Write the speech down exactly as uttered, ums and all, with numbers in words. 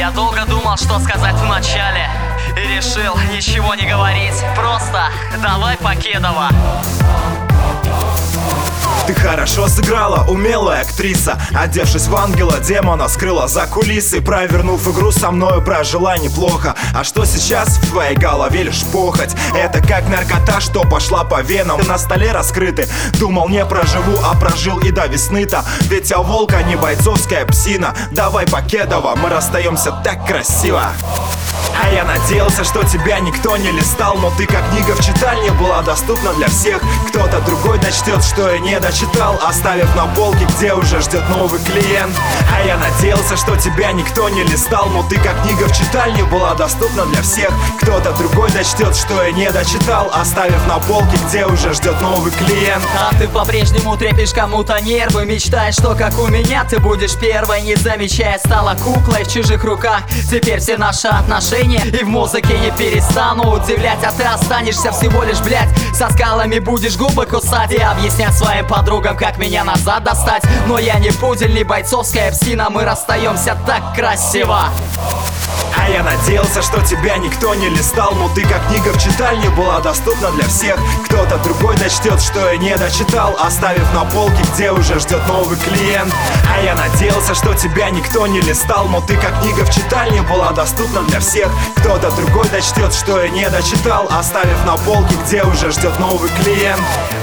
Я долго думал, что сказать в начале, и решил ничего не говорить. Просто давай Покедова. Ты хорошо сыграла, умелая актриса. Одевшись в ангела, демона скрыла за кулисы. Провернув игру со мною, прожила неплохо. А что сейчас в твоей голове лишь похоть? Это как наркота, что пошла по венам. На столе раскрыты, думал не проживу, а прожил и до весны-то. Ведь я волк, а не бойцовская псина. Давай Покедова, мы расстаемся так красиво. А я надеялся, что тебя никто не листал, но ты как книга в читальне была доступна для всех. Кто-то другой дочтет, что я не дочитал, оставив на полке, где уже ждет новый клиент. А я надеялся, что тебя никто не листал, но ты как книга в читальне была доступна для всех. Кто-то другой дочтет, что я не дочитал, оставив на полке, где уже ждет новый клиент. А ты по-прежнему трепишь кому-то нервы, мечтаешь, что как у меня ты будешь первой, не замечая, стала куклой в чужих руках. Теперь все наши отношения и в музыке не перестану удивлять, а ты останешься всего лишь, блять, со скалами будешь губы кусать и объяснять своим подругам, как меня назад достать. Но я не пудель, не бойцовская псина, мы расстаемся так красиво. А я надеялся, что тебя никто не листал, но ты как книга в читальне была доступна для всех. Кто-то другой дочтет, что я не дочитал, оставив на полке, где уже ждет новый клиент. А я надеялся, что тебя никто не листал, но ты как книга в читальне была доступна для всех. Кто-то другой дочтет, что я не дочитал, оставив на полке, где уже ждет новый клиент.